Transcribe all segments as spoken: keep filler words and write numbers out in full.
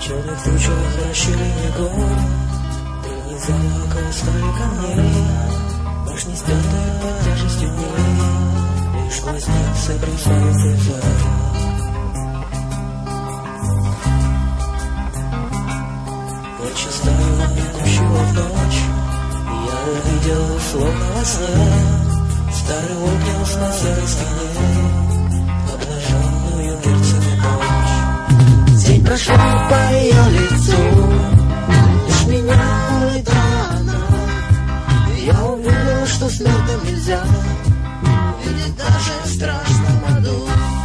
черных тучах расщелине гор, древний замок стали камней, башни стертые под тяжестью дней, лишь глазницы бросаются за. Ночь стала идущего в ночь, я видел, словно во сне, старый волк нес на серой стене обнаженную перцами ночь. День прошел по ее лицу, лишь меня улетала она. Я увидел, что смертным нельзя видеть даже в страшном аду.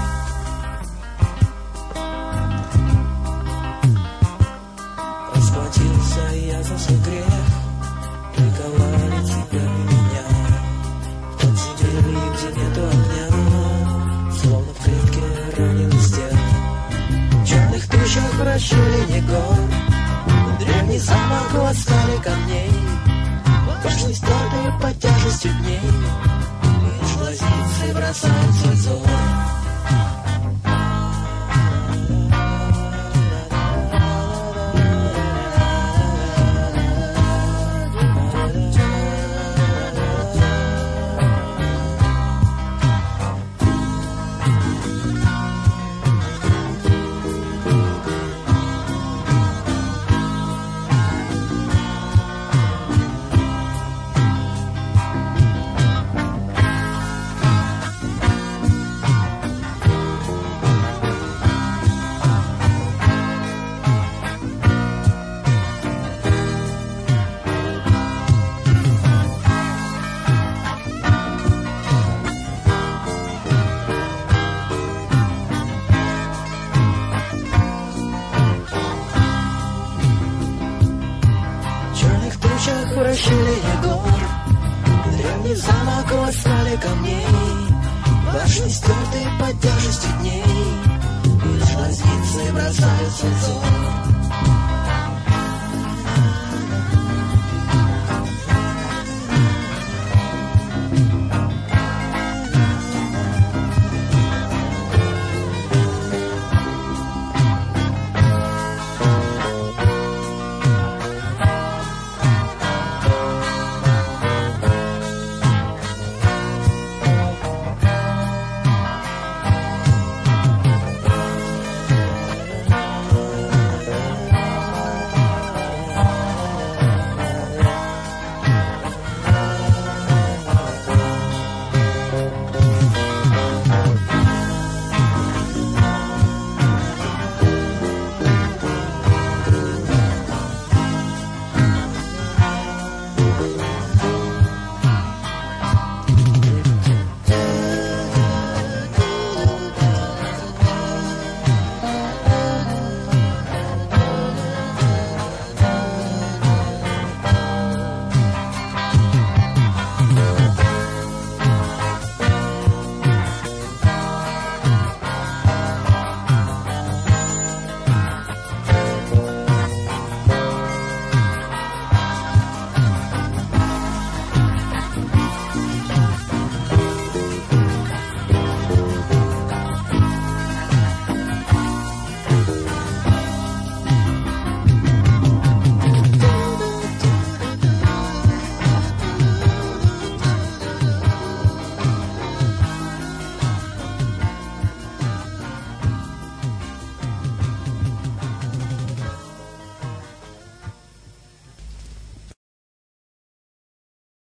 Расплатился я за свой грех, приковали тебя и меня в тот сидели, где нету огня, словно в клетке раненый стен. В черных тучах в расщелине гор, древний замок ласкали камней, башни стертые под тяжестью дней, лишь глазницы бросают свой взор. В расщелине гор, древний замок ласкали камней, башни стертые под тяжестью дней, лишь глазницы бросаются в взор.